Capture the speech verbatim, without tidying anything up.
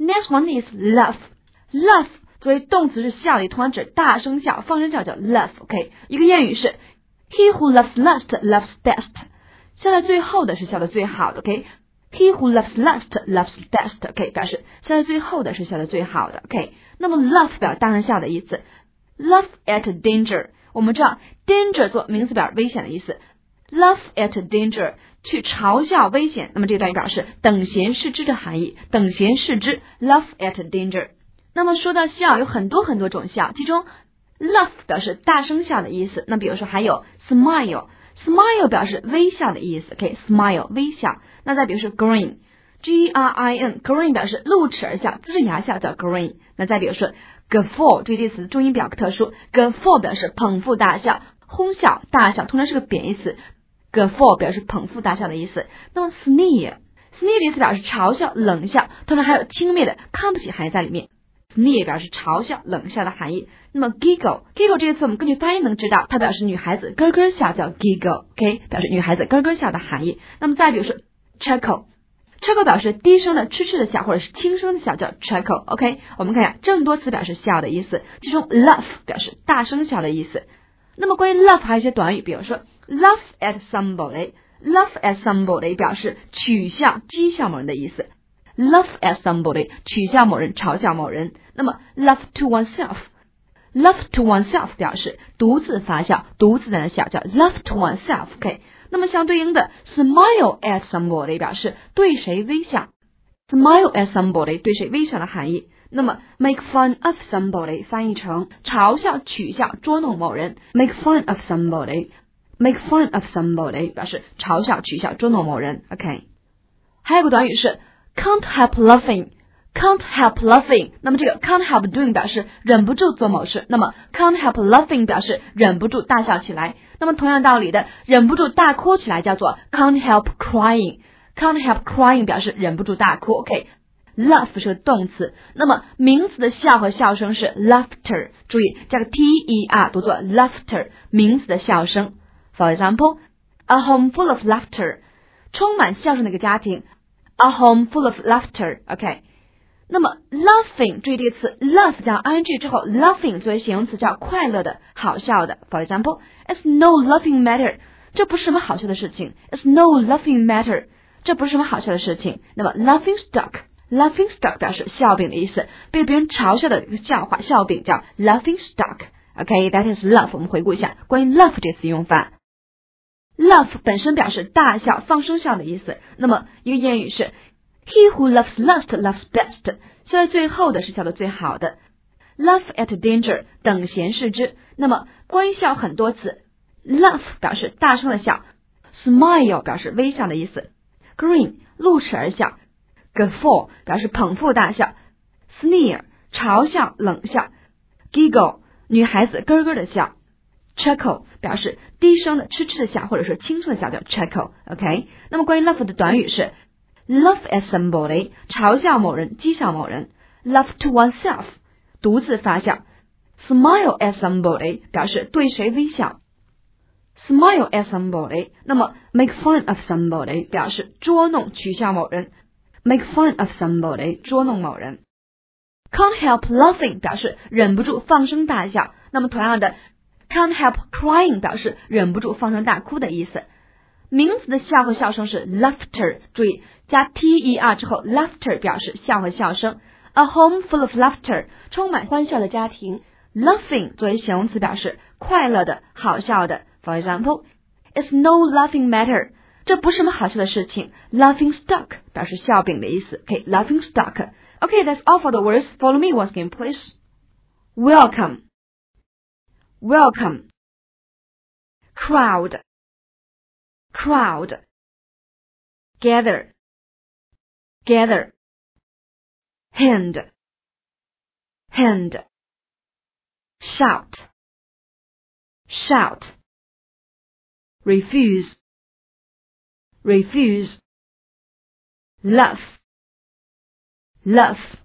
Next one is laugh. Laugh 作为动词是笑，也同样指大声笑、放声笑叫 laugh。OK， 一个谚语是 He who laughs last laughs best. 笑到最后的是笑得最好的。OK，He who laughs last laughs best. OK， 表示笑到最后的是笑得最好的。OK， 那么 laugh 表示大声笑的意思。Laugh at danger， 我们知道 danger 做名词表示危险的意思。Laugh at danger 去嘲笑危险，那么这个短语表示等闲视之的含义，等闲视之 laugh at danger。那么说到笑有很多很多种笑，其中 laugh 表示大声笑的意思，那比如说还有 smile， smile 表示微笑的意思。 OK， smile 微笑。那再比如说 grin， G R I N grin 表示露齿而笑，呲着牙笑叫 grin。那再比如说 guffaw， 这个词重音比较特殊， guffaw 表示捧腹大笑、哄笑、大笑，通常是个贬义词。guffaw 表示捧腹大笑的意思。那么 sneer sneer 的意思表示嘲笑、冷笑，通常还有轻蔑的看不起含义在里面。sneer 表示嘲笑、冷笑的含义。那么 giggle giggle 这个词我们根据发音能知道，它表示女孩子咯咯笑叫 giggle。 OK， 表示女孩子咯咯笑的含义。那么再比如说 chuckle chuckle 表示低声的痴痴的笑或者是轻声的笑叫 chuckle。 OK， 我们看一下这么多词表示笑的意思，其中 laugh 表示大声笑的意思。那么关于 laugh 还有一些短语，比如说 laugh at somebody laugh at somebody 表示取笑、讥笑某人的意思。Laugh at somebody 取笑某人、嘲笑某人。那么 laugh to oneself laugh to oneself 表示独自发笑、独自在那笑叫 laugh to oneself。 OK， 那么相对应的 smile at somebody 表示对谁微笑， smile at somebody 对谁微笑的含义。那么 make fun of somebody 翻译成嘲笑、取笑、捉弄某人， make fun of somebody make fun of somebody 表示嘲笑、取笑、捉弄某人。 OK， 还有个短语是Can't help laughing can't help laughing 那么这个 can't help doing 表示忍不住做某事，那么 can't help laughing 表示忍不住大笑起来。那么同样道理的，忍不住大哭起来叫做 can't help crying can't help crying 表示忍不住大哭。 OK， laugh 是个动词，那么名词的笑和笑声是 laughter， 注意加个 T E R 读作 laughter， 名词的笑声。 For example a home full of laughter 充满笑声的一个家庭A home full of laughter。 OK， 那么 laughing 注意这个词 laugh 加 ing 之后 laughing 作为形容词叫快乐的、好笑的。 For example It's no laughing matter 这不是什么好笑的事情。 It's no laughing matter 这不是什么好笑的事情。那么 laughing stock laughing stock 表示笑柄的意思，被别人嘲笑的一个笑话笑柄叫 laughing stock。 OK that is laugh。 我们回顾一下关于 laugh 这个词用法。Laugh 本身表示大笑、放声笑的意思。那么一个谚语是 He who laughs last laughs best 笑到最后的是笑得最好的。Laugh at danger 等闲视之。那么关于笑很多词， laugh 表示大声的笑， smile 表示微笑的意思， grin 露齿而笑， guffaw 表示捧腹大笑， sneer 嘲笑、冷笑， giggle 女孩子咯咯的笑， chuckle 表示低声的痴痴的笑或者说轻声的笑叫 chuckle。 OK， 那么关于 laugh 的短语是 laugh at somebody 嘲笑某人、讥笑某人， laugh to oneself 独自发笑， smile at somebody 表示对谁微笑， smile at somebody。 那么 make fun of somebody 表示捉弄、取笑某人， make fun of somebody 捉弄某人。 can't help laughing 表示忍不住放声大笑，那么同样的Can't help crying 表示忍不住放声大哭的意思。名词的笑和笑声是 laughter， 注意加 T E R 之后 laughter 表示笑和笑声。A home full of laughter 充满欢笑的家庭。 Laughing 作为形容词表示快乐的、好笑的。 For example It's no laughing matter 这不是什么好笑的事情。 Laughing stock 表示笑柄的意思。 OK laughing stock。 OK that's all for the words. Follow me once again please. Welcome Welcome crowd crowd gather gather hand hand shout shout refuse refuse laugh laugh